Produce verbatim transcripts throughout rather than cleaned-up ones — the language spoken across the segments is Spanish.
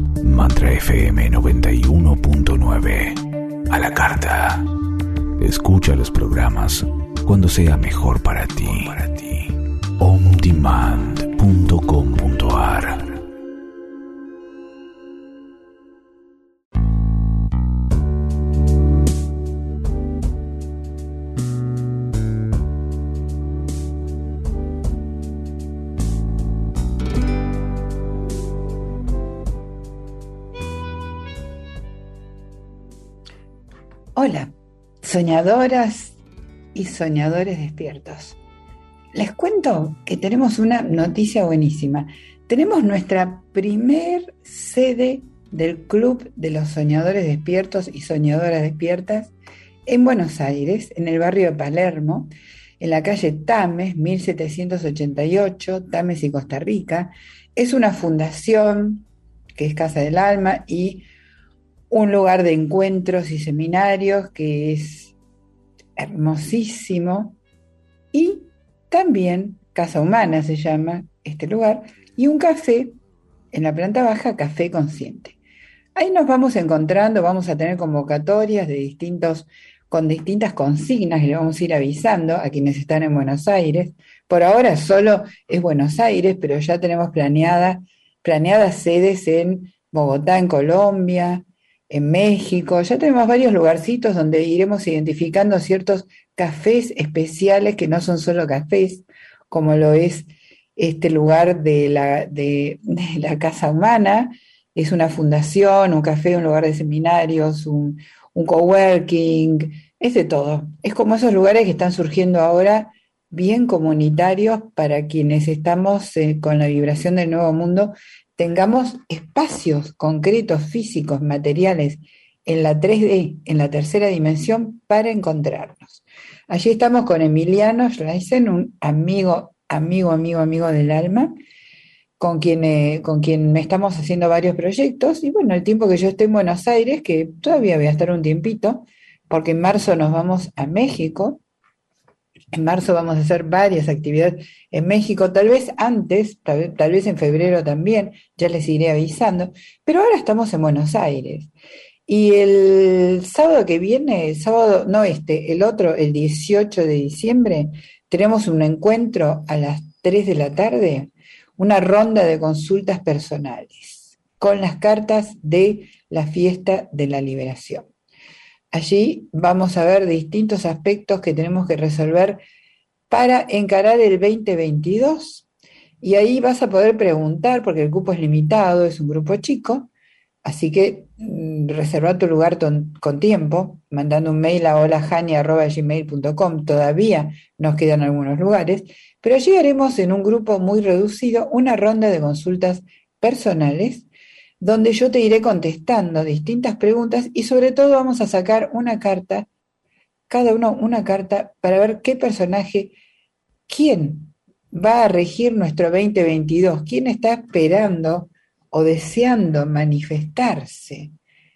Mantra F M noventa y uno punto nueve. A la carta. Escucha los programas cuando sea mejor para ti. on demand punto com punto a r. Hola, soñadoras y soñadores despiertos. Les cuento que tenemos una noticia buenísima. Tenemos nuestra primer sede del Club de los Soñadores Despiertos y Soñadoras Despiertas en Buenos Aires, en el barrio de Palermo, en la calle Tames, mil setecientos ochenta y ocho, Tames y Costa Rica. Es una fundación que es Casa del Alma y un lugar de encuentros y seminarios que es hermosísimo, y también Casa Humana se llama este lugar, y un café en la planta baja, Café Consciente. Ahí nos vamos encontrando, vamos a tener convocatorias de distintos, con distintas consignas que le vamos a ir avisando a quienes están en Buenos Aires. Por ahora solo es Buenos Aires, pero ya tenemos planeada, planeadas sedes en Bogotá, en Colombia, en México. Ya tenemos varios lugarcitos donde iremos identificando ciertos cafés especiales que no son solo cafés, como lo es este lugar de la, de, de la Casa Humana. Es una fundación, un café, un lugar de seminarios, un, un coworking, es de todo. Es como esos lugares que están surgiendo ahora, bien comunitarios, para quienes estamos eh, con la vibración del nuevo mundo, tengamos espacios concretos, físicos, materiales, en la tres D, en la tercera dimensión, para encontrarnos. Allí estamos con Emiliano Schleisen, un amigo, amigo, amigo, amigo del alma, con quien, eh, con quien estamos haciendo varios proyectos. Y bueno, el tiempo que yo esté en Buenos Aires, que todavía voy a estar un tiempito, porque en marzo nos vamos a México. En marzo vamos a hacer varias actividades en México, tal vez antes, tal vez, tal vez en febrero también, ya les iré avisando, pero ahora estamos en Buenos Aires. Y el sábado que viene, el sábado, no este, el otro, el dieciocho de diciembre, tenemos un encuentro a las tres de la tarde, una ronda de consultas personales, con las cartas de la fiesta de la liberación. Allí vamos a ver distintos aspectos que tenemos que resolver para encarar el veinte veintidós, y ahí vas a poder preguntar, porque el cupo es limitado, es un grupo chico, así que mm, reserva tu lugar ton, con tiempo, mandando un mail a holajani arroba gmail punto com. Todavía nos quedan algunos lugares, pero allí haremos en un grupo muy reducido una ronda de consultas personales, donde yo te iré contestando distintas preguntas y sobre todo vamos a sacar una carta, cada uno una carta, para ver qué personaje, quién va a regir nuestro veinte veintidós, quién está esperando o deseando manifestarse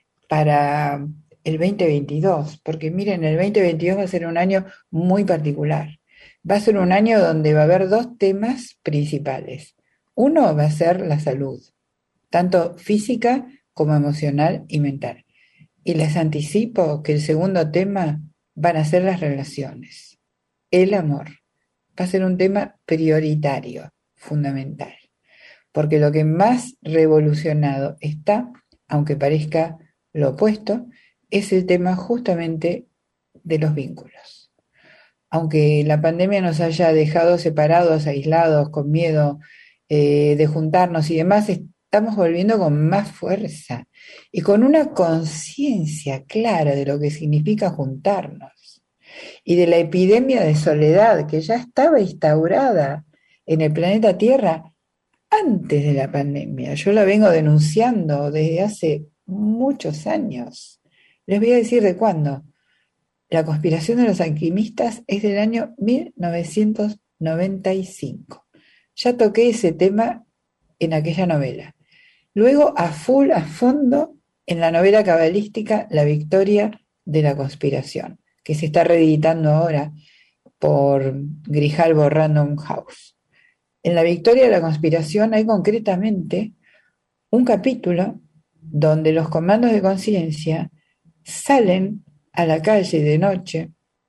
para el veinte veintidós, porque miren, el veinte veintidós va a ser un año muy particular. Va a ser un año donde va a haber dos temas principales. Uno va a ser la salud, tanto física como emocional y mental. Y les anticipo que el segundo tema van a ser las relaciones, el amor. Va a ser un tema prioritario, fundamental, porque lo que más revolucionado está, aunque parezca lo opuesto, es el tema justamente de los vínculos. Aunque la pandemia nos haya dejado separados, aislados, con miedo eh, de juntarnos y demás, estamos volviendo con más fuerza y con una conciencia clara de lo que significa juntarnos y de la epidemia de soledad que ya estaba instaurada en el planeta Tierra antes de la pandemia. Yo la vengo denunciando desde hace muchos años. Les voy a decir de cuándo. La conspiración de los alquimistas es del año mil novecientos noventa y cinco. Ya toqué ese tema en aquella novela. Luego, a full, a fondo, en la novela cabalística La Victoria de la Conspiración, que se está reeditando ahora por Grijalbo Random House. En La Victoria de la Conspiración hay concretamente un capítulo donde los comandos de conciencia salen a la calle de noche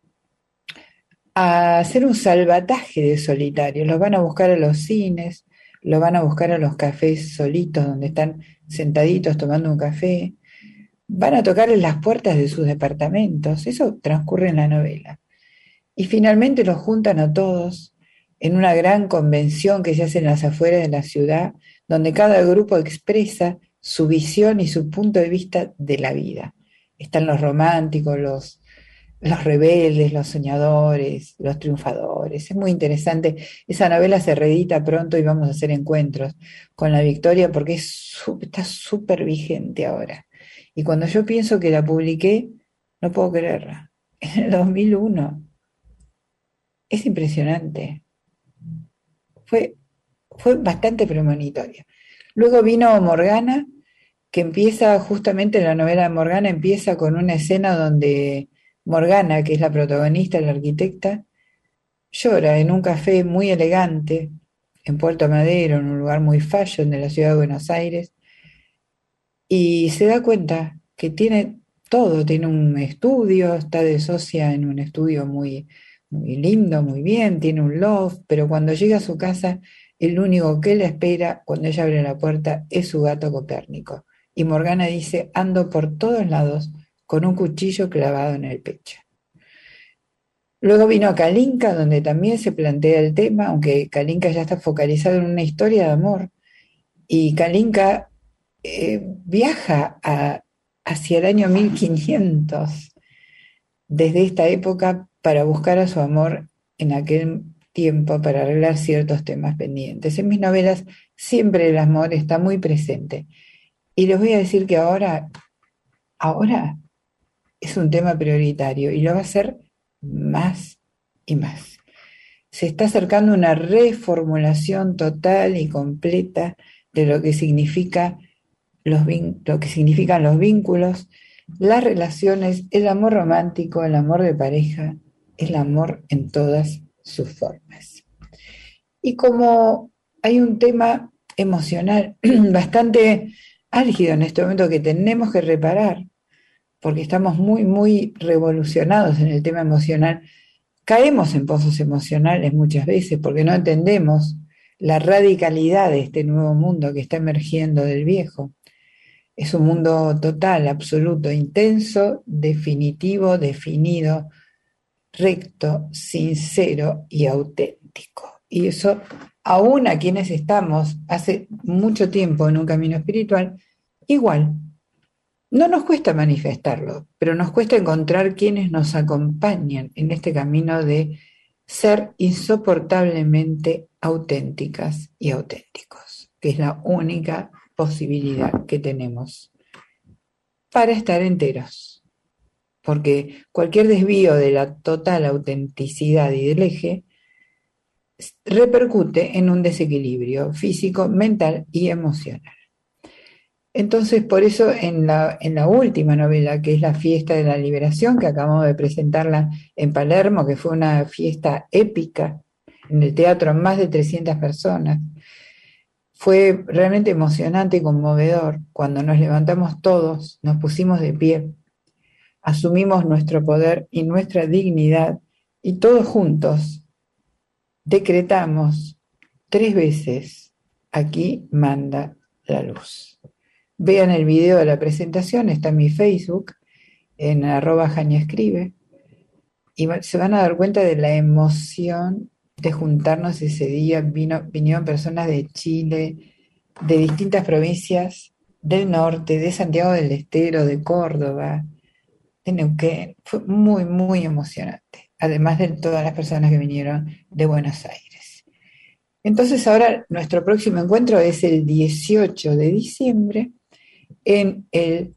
a hacer un salvataje de solitarios. Los van a buscar a los cines, los van a buscar a los cafés solitos donde están sentaditos tomando un café, van a tocar en las puertas de sus departamentos. Eso transcurre en la novela. Y finalmente los juntan a todos en una gran convención que se hace en las afueras de la ciudad, donde cada grupo expresa su visión y su punto de vista de la vida. Están los románticos, los, los rebeldes, los soñadores, los triunfadores. Es muy interesante. Esa novela se reedita pronto y vamos a hacer encuentros con la Victoria porque es, su- está súper vigente ahora. Y cuando yo pienso que la publiqué, no puedo creerla. En el dos mil uno. Es impresionante. Fue, fue bastante premonitoria. Luego vino Morgana, que empieza justamente la novela de Morgana, empieza con una escena donde Morgana, que es la protagonista, la arquitecta, llora en un café muy elegante en Puerto Madero, en un lugar muy fashion de la ciudad de Buenos Aires, y se da cuenta que tiene todo, tiene un estudio, está de socia en un estudio muy, muy lindo, muy bien, tiene un loft, pero cuando llega a su casa, el único que la espera cuando ella abre la puerta es su gato Copérnico. Y Morgana dice, ando por todos lados con un cuchillo clavado en el pecho. Luego vino Kalinka, donde también se plantea el tema, aunque Kalinka ya está focalizado en una historia de amor, y Kalinka eh, viaja a- hacia el año mil quinientos desde esta época para buscar a su amor en aquel tiempo, para arreglar ciertos temas pendientes. En mis novelas siempre el amor está muy presente. Y les voy a decir que ahora, ahora es un tema prioritario y lo va a ser más y más. Se está acercando una reformulación total y completa de lo que significa los vin- lo que significan los vínculos, las relaciones, el amor romántico, el amor de pareja, el amor en todas sus formas. Y como hay un tema emocional bastante álgido en este momento que tenemos que reparar, porque estamos muy, muy revolucionados en el tema emocional, caemos en pozos emocionales muchas veces porque no entendemos la radicalidad de este nuevo mundo que está emergiendo del viejo. Es un mundo total, absoluto, intenso, definitivo, definido, recto, sincero y auténtico. Y eso, aún a quienes estamos hace mucho tiempo en un camino espiritual, igual, no nos cuesta manifestarlo, pero nos cuesta encontrar quienes nos acompañan en este camino de ser insoportablemente auténticas y auténticos, que es la única posibilidad que tenemos para estar enteros, porque cualquier desvío de la total autenticidad y del eje repercute en un desequilibrio físico, mental y emocional. Entonces, por eso en la, en la última novela, que es La Fiesta de la Liberación, que acabamos de presentarla en Palermo, que fue una fiesta épica en el teatro, más de trescientas personas, fue realmente emocionante y conmovedor cuando nos levantamos todos, nos pusimos de pie, asumimos nuestro poder y nuestra dignidad y todos juntos decretamos tres veces, aquí manda la luz. Vean el video de la presentación, está en mi Facebook, en arroba Jania Escribe, y se van a dar cuenta de la emoción de juntarnos ese día. Vino, vinieron personas de Chile, de distintas provincias del norte, de Santiago del Estero, de Córdoba, de Neuquén. Fue muy, muy emocionante, además de todas las personas que vinieron de Buenos Aires. Entonces ahora nuestro próximo encuentro es el dieciocho de diciembre en, el,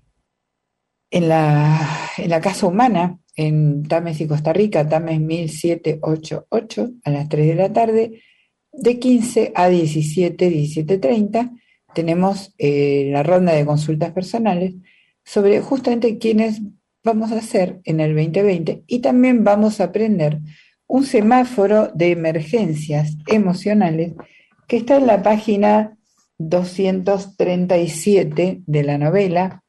en, la, en la Casa Humana, en Tames y Costa Rica, Tames mil setecientos ochenta y ocho, a las tres de la tarde, de quince a diecisiete, diecisiete treinta, tenemos eh, la ronda de consultas personales sobre justamente quiénes vamos a hacer en el veinte veinte, y también vamos a aprender un semáforo de emergencias emocionales que está en la página doscientos treinta y siete de la novela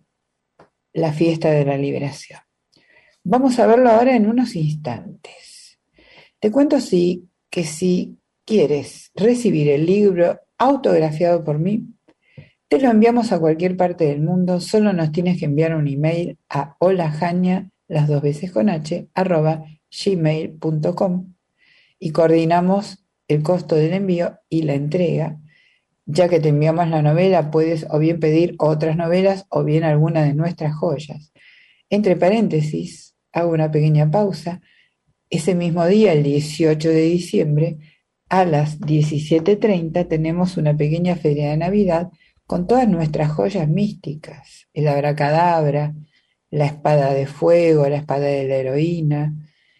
La fiesta de la liberación. Vamos a verlo ahora en unos instantes. Te cuento sí, que si quieres recibir el libro autografiado por mí, te lo enviamos a cualquier parte del mundo, solo nos tienes que enviar un email a holajaña, las dos veces con h, arroba gmail punto com y coordinamos el costo del envío y la entrega. Ya que te enviamos la novela, puedes o bien pedir otras novelas o bien alguna de nuestras joyas. Entre paréntesis, hago una pequeña pausa. Ese mismo día, el dieciocho de diciembre, a las diecisiete treinta, tenemos una pequeña feria de Navidad con todas nuestras joyas místicas, el abracadabra, la espada de fuego, la espada de la heroína.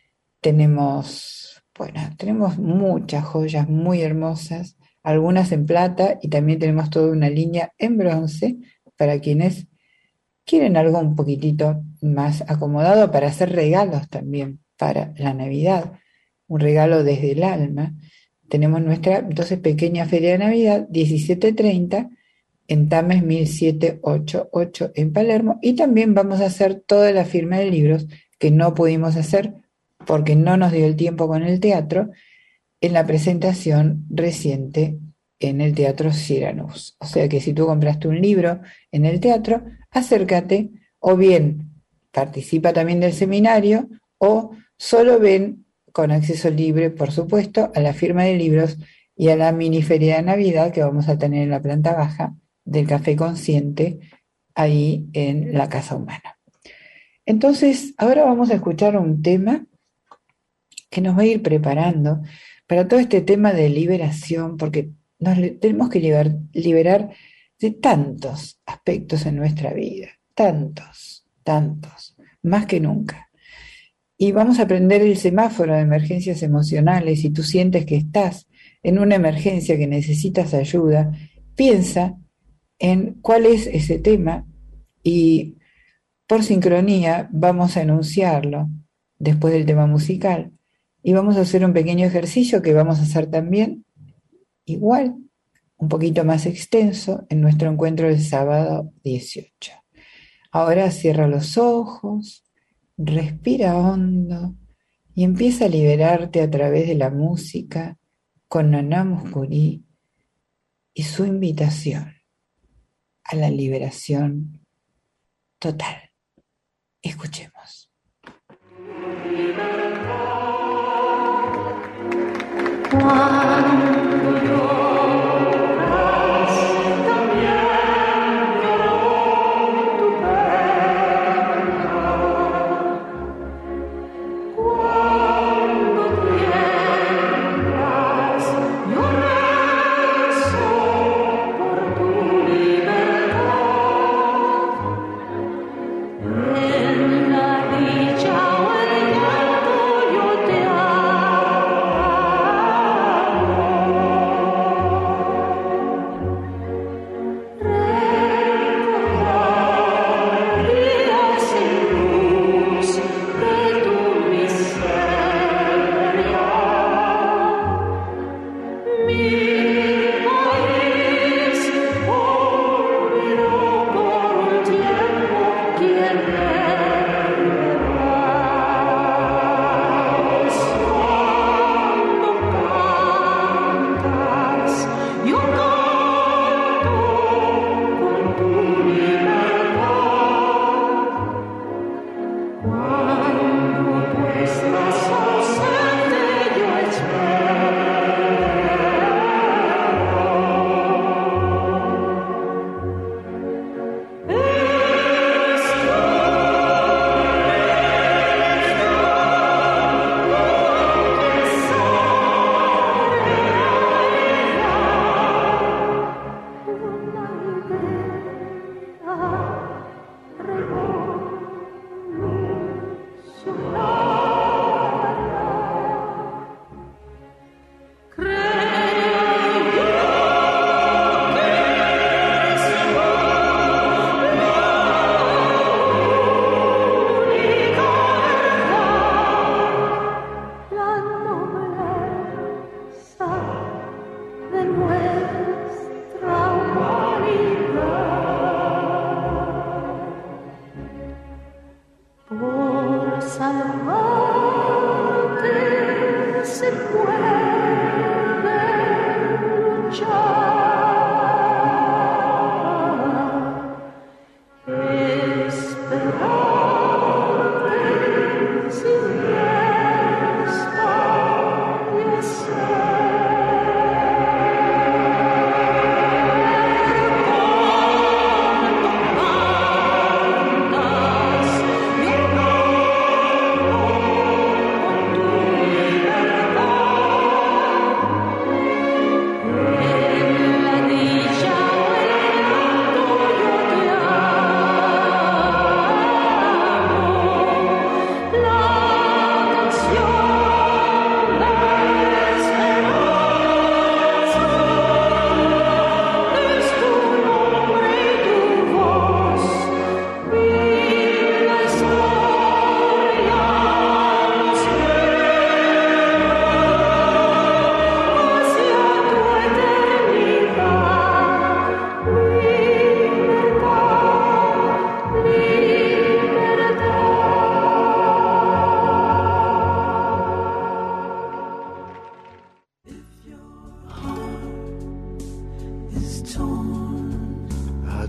Tenemos, bueno, tenemos muchas joyas muy hermosas, algunas en plata y también tenemos toda una línea en bronce para quienes quieren algo un poquitito más acomodado para hacer regalos también para la Navidad, un regalo desde el alma. Tenemos nuestra entonces pequeña feria de Navidad, diecisiete treinta, en Tames mil setecientos ochenta y ocho en Palermo, y también vamos a hacer toda la firma de libros que no pudimos hacer porque no nos dio el tiempo con el teatro, en la presentación reciente en el Teatro Syrannus. O sea que si tú compraste un libro en el teatro, acércate, o bien participa también del seminario, o solo ven con acceso libre, por supuesto, a la firma de libros y a la mini feria de Navidad que vamos a tener en la planta baja del Café Consciente, ahí en la Casa Humana. Entonces, ahora vamos a escuchar un tema que nos va a ir preparando para todo este tema de liberación, porque nos tenemos que liber, liberar de tantos aspectos en nuestra vida, tantos, tantos, más que nunca. Y vamos a aprender el semáforo de emergencias emocionales. Si tú sientes que estás en una emergencia, que necesitas ayuda, piensa en cuál es ese tema y por sincronía vamos a enunciarlo después del tema musical. Y vamos a hacer un pequeño ejercicio que vamos a hacer también, igual, un poquito más extenso, en nuestro encuentro del sábado dieciocho. Ahora cierra los ojos, respira hondo y empieza a liberarte a través de la música con Naná Mouskouri y su invitación a la liberación total. Escuchemos. Cuando lloras, también lloró tu pena. Cuando tiemblas, yo rezo por tu libertad. En la dicha o el llanto yo te amo.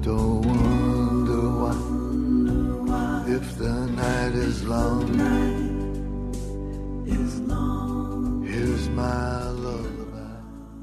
Don't wonder why, if the night is long, here's my lullaby.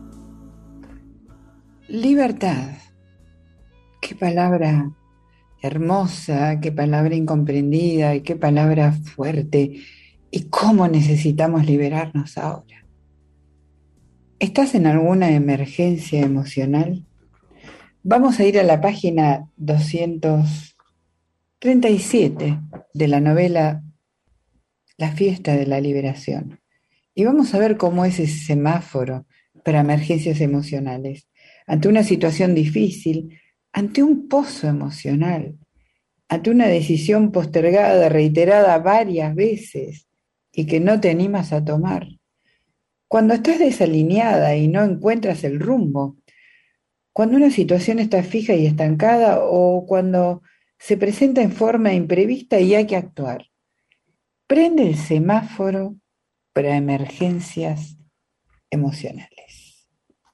Libertad. Qué palabra hermosa, qué palabra incomprendida y qué palabra fuerte. Y cómo necesitamos liberarnos ahora. ¿Estás en alguna emergencia emocional? Vamos a ir a la página doscientos treinta y siete de la novela La fiesta de la liberación. Y vamos a ver cómo es ese semáforo para emergencias emocionales. Ante una situación difícil, ante un pozo emocional, ante una decisión postergada, reiterada varias veces y que no te animas a tomar. Cuando estás desalineada y no encuentras el rumbo, cuando una situación está fija y estancada o cuando se presenta en forma imprevista y hay que actuar. Prende el semáforo para emergencias emocionales.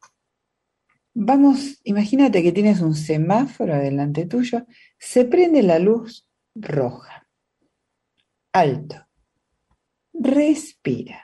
Vamos, imagínate que tienes un semáforo delante tuyo, se prende la luz roja. Alto. Respira.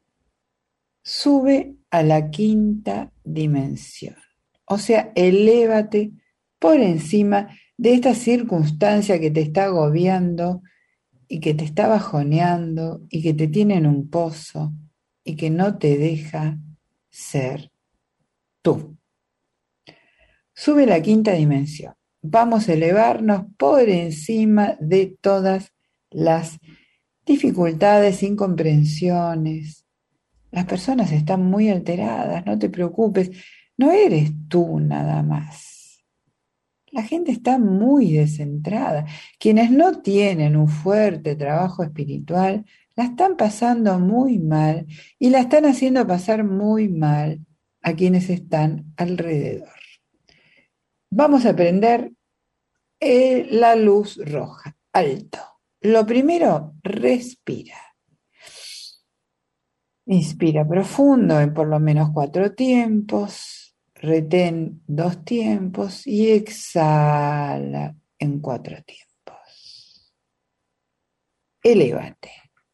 Sube a la quinta dimensión. O sea, elévate por encima de esta circunstancia que te está agobiando y que te está bajoneando y que te tiene en un pozo y que no te deja ser tú. Sube a la quinta dimensión. Vamos a elevarnos por encima de todas las dificultades, incomprensiones. Las personas están muy alteradas, no te preocupes. No eres tú nada más. La gente está muy descentrada. Quienes no tienen un fuerte trabajo espiritual la están pasando muy mal y la están haciendo pasar muy mal a quienes están alrededor. Vamos a prender eh, la luz roja, alto. Lo primero, respira. Inspira profundo en por lo menos cuatro tiempos. Retén dos tiempos y exhala en cuatro tiempos. Elévate.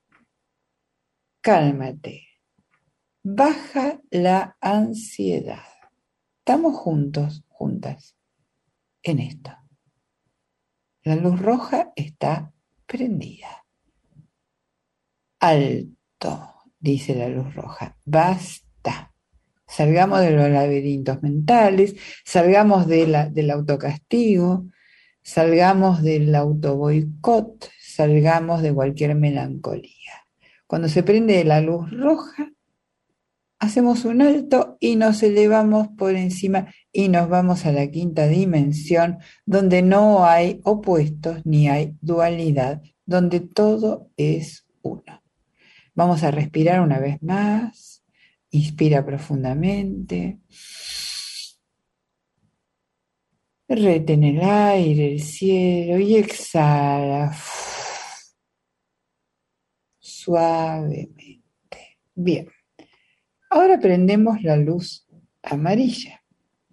Cálmate. Baja la ansiedad. Estamos juntos, juntas, en esto. La luz roja está prendida. Alto, dice la luz roja. Basta. Salgamos de los laberintos mentales, salgamos de la, del autocastigo, salgamos del autoboicot, salgamos de cualquier melancolía. Cuando se prende la luz roja, hacemos un alto y nos elevamos por encima y nos vamos a la quinta dimensión, donde no hay opuestos ni hay dualidad, donde todo es uno. Vamos a respirar una vez más. Inspira profundamente. Retén el aire, el cielo y exhala suavemente. Bien. Ahora prendemos la luz amarilla.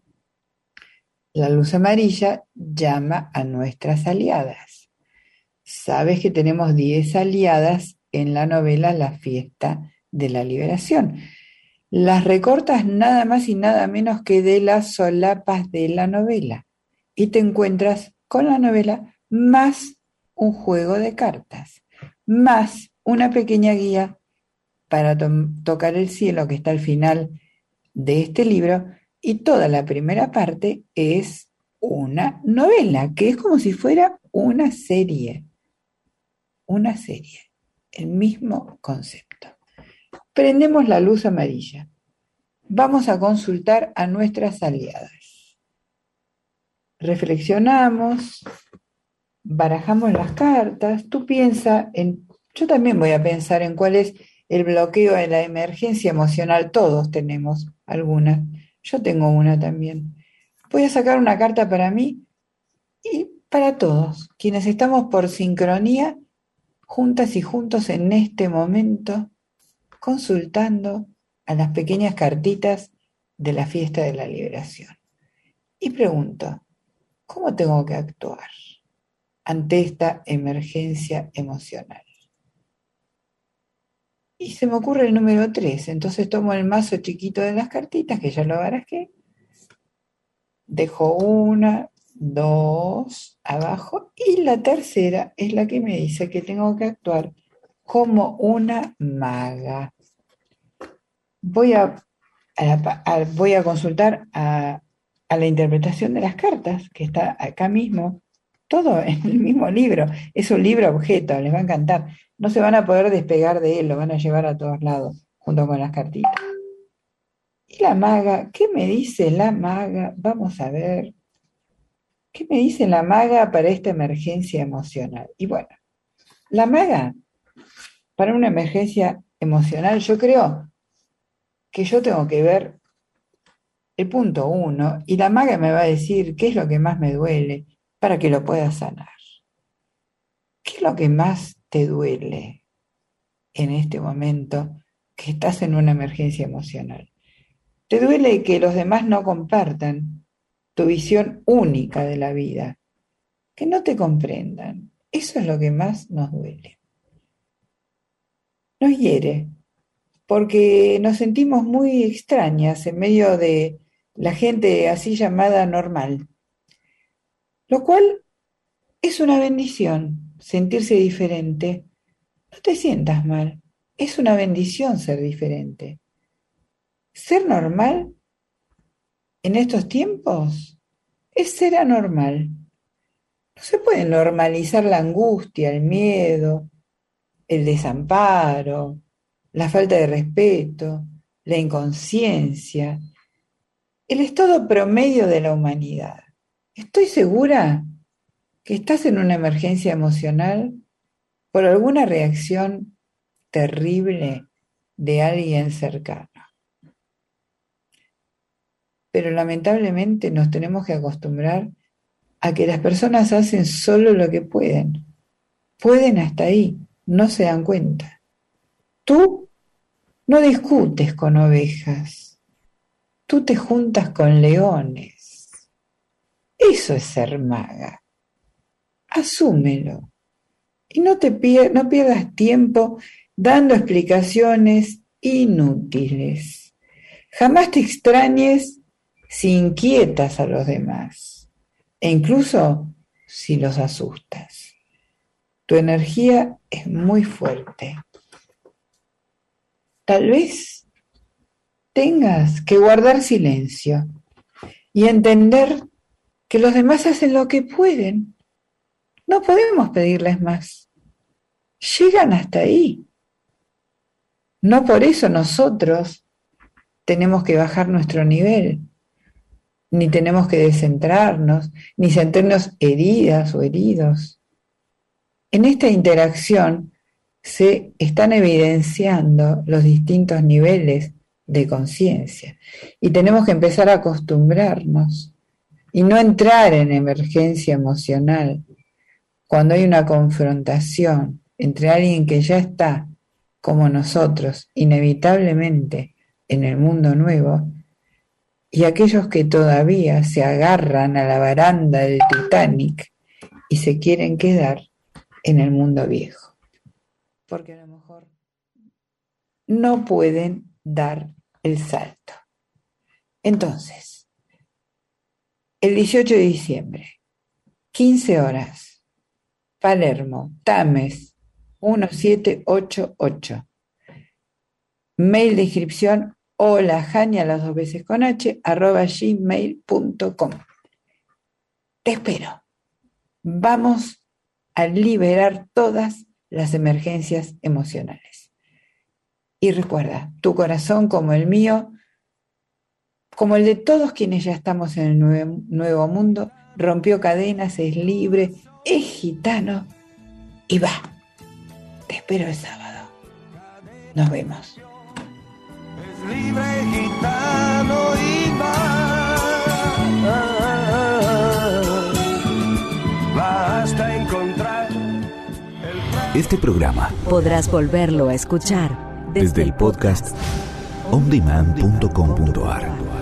La luz amarilla llama a nuestras aliadas. Sabes que tenemos diez aliadas en la novela La fiesta de la liberación. Las recortas nada más y nada menos que de las solapas de la novela y te encuentras con la novela más un juego de cartas, más una pequeña guía para to- tocar el cielo que está al final de este libro y toda la primera parte es una novela, que es como si fuera una serie, una serie, el mismo concepto. Prendemos la luz amarilla. Vamos a consultar a nuestras aliadas. Reflexionamos, barajamos las cartas. Tú piensa en, yo también voy a pensar en cuál es el bloqueo de la emergencia emocional. Todos tenemos alguna. Yo tengo una también. Voy a sacar una carta para mí y para todos, quienes estamos por sincronía, juntas y juntos en este momento, consultando a las pequeñas cartitas de la fiesta de la liberación. Y pregunto, ¿Cómo tengo que actuar ante esta emergencia emocional? Y se me ocurre el número tres, entonces tomo el mazo chiquito de las cartitas, que ya lo barajé, dejo una, dos abajo, y la tercera es la que me dice que tengo que actuar como una maga. Voy a, a, la, a voy a consultar a, a la interpretación de las cartas, que está acá mismo, todo en el mismo libro. Es un libro objeto, les va a encantar. No se van a poder despegar de él, lo van a llevar a todos lados, junto con las cartitas. Y la maga, ¿qué me dice la maga? Vamos a ver. ¿Qué me dice la maga para esta emergencia emocional? Y bueno, la maga, para una emergencia emocional, yo creo que yo tengo que ver el punto uno, y la maga me va a decir qué es lo que más me duele para que lo pueda sanar. ¿Qué es lo que más te duele en este momento que estás en una emergencia emocional? ¿Te duele que los demás no compartan tu visión única de la vida? Que no te comprendan. Eso es lo que más nos duele. Nos hiere, porque nos sentimos muy extrañas en medio de la gente así llamada normal. Lo cual es una bendición, sentirse diferente. No te sientas mal, es una bendición ser diferente. Ser normal en estos tiempos es ser anormal. No se puede normalizar la angustia, el miedo, el desamparo, la falta de respeto, la inconsciencia, el estado promedio de la humanidad. Estoy segura que estás en una emergencia emocional por alguna reacción terrible de alguien cercano. Pero lamentablemente nos tenemos que acostumbrar a que las personas hacen solo lo que pueden. Pueden hasta ahí, no se dan cuenta. Tú no discutes con ovejas, tú te juntas con leones. Eso es ser maga. Asúmelo. Y no, te pier- no pierdas tiempo dando explicaciones inútiles. Jamás te extrañes si inquietas a los demás, e incluso si los asustas. Tu energía es muy fuerte. Tal vez tengas que guardar silencio y entender que los demás hacen lo que pueden. No podemos pedirles más. Llegan hasta ahí. No por eso nosotros tenemos que bajar nuestro nivel, ni tenemos que descentrarnos, ni sentirnos heridas o heridos. En esta interacción se están evidenciando los distintos niveles de conciencia y tenemos que empezar a acostumbrarnos y no entrar en emergencia emocional cuando hay una confrontación entre alguien que ya está, como nosotros, inevitablemente en el mundo nuevo, y aquellos que todavía se agarran a la baranda del Titanic y se quieren quedar en el mundo viejo, porque a lo mejor no pueden dar el salto. Entonces, el dieciocho de diciembre, quince horas, Palermo, Tames, uno siete ocho ocho. Mail de inscripción, hola Jania, las dos veces con H, arroba gmail punto com. Te espero. Vamos a liberar todas las emergencias emocionales. Y recuerda, tu corazón como el mío, como el de todos quienes ya estamos en el nuevo, nuevo mundo, rompió cadenas, es libre, es gitano y va. Te espero el sábado. Nos vemos. Es libre, gitano y va. Basta encontrar el... Este programa Podrás volverlo a escuchar desde el podcast on demand punto com punto a r.